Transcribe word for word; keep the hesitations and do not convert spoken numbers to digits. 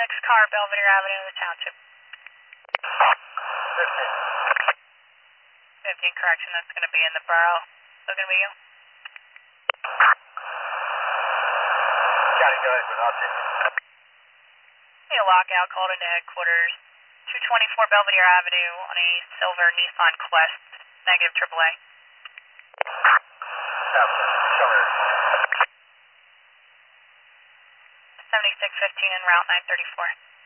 Next car, Belvedere Avenue in the township. fifteen. fifteen, correction, that's going to be in the borough. Still going to be you? Johnny, go ahead, but I'll take it. A lockout called into headquarters. two twenty-four Belvedere Avenue on a silver Nissan Quest, negative triple A. seventy-six fifteen en route nine thirty-four.